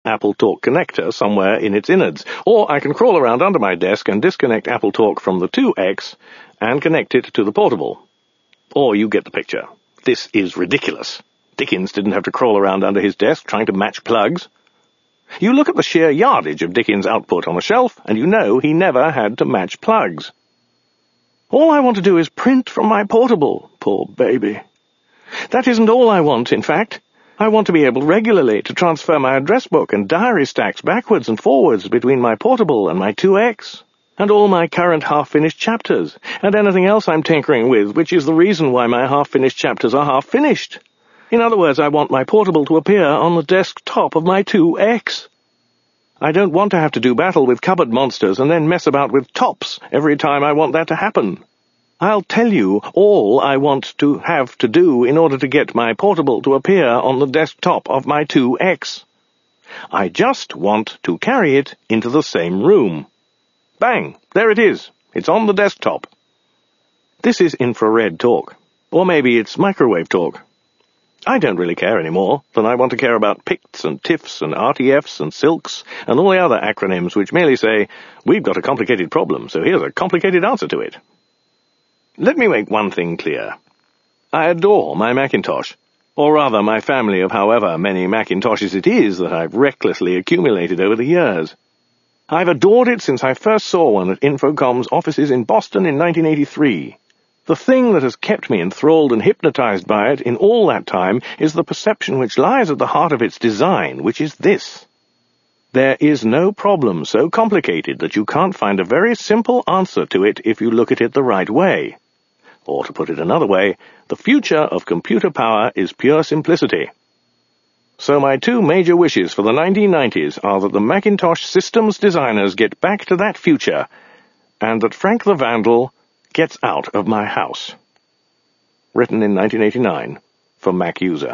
AppleTalk connector somewhere in its innards, or I can crawl around under my desk and disconnect AppleTalk from the 2X and connect it to the portable. Or you get the picture. This is ridiculous. Dickens didn't have to crawl around under his desk trying to match plugs. You look at the sheer yardage of Dickens' output on a shelf, and you know he never had to match plugs. All I want to do is print from my portable, poor baby. That isn't all I want, in fact. I want to be able regularly to transfer my address book and diary stacks backwards and forwards between my portable and my 2X, and all my current half-finished chapters, and anything else I'm tinkering with, which is the reason why my half-finished chapters are half-finished. In other words, I want my portable to appear on the desktop of my 2X. I don't want to have to do battle with cupboard monsters and then mess about with tops every time I want that to happen. I'll tell you all I want to have to do in order to get my portable to appear on the desktop of my 2X. I just want to carry it into the same room. Bang! There it is. It's on the desktop. This is infrared talk. Or maybe it's microwave talk. I don't really care anymore than I want to care about PICTs and TIFFs and RTFs and SILKs and all the other acronyms which merely say, we've got a complicated problem, so here's a complicated answer to it. Let me make one thing clear. I adore my Macintosh, or rather my family of however many Macintoshes it is that I've recklessly accumulated over the years. I've adored it since I first saw one at Infocom's offices in Boston in 1983. The thing that has kept me enthralled and hypnotized by it in all that time is the perception which lies at the heart of its design, which is this. There is no problem so complicated that you can't find a very simple answer to it if you look at it the right way. Or, to put it another way, the future of computer power is pure simplicity. So my two major wishes for the 1990s are that the Macintosh systems designers get back to that future, and that Frank the Vandal gets out of my house. Written in 1989 for Mac User.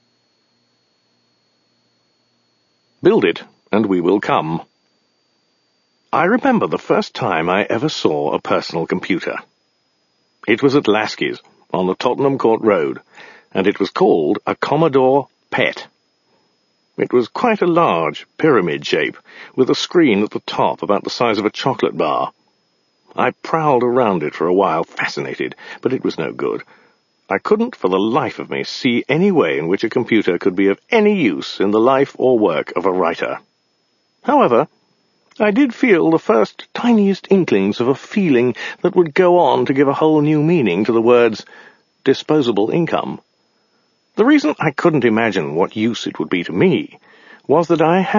Build it, and we will come. I remember the first time I ever saw a personal computer. It was at Lasky's, on the Tottenham Court Road, and it was called a Commodore PET. It was quite a large pyramid shape, with a screen at the top about the size of a chocolate bar. I prowled around it for a while, fascinated, but it was no good. I couldn't for the life of me see any way in which a computer could be of any use in the life or work of a writer. However, I did feel the first tiniest inklings of a feeling that would go on to give a whole new meaning to the words disposable income. The reason I couldn't imagine what use it would be to me was that I had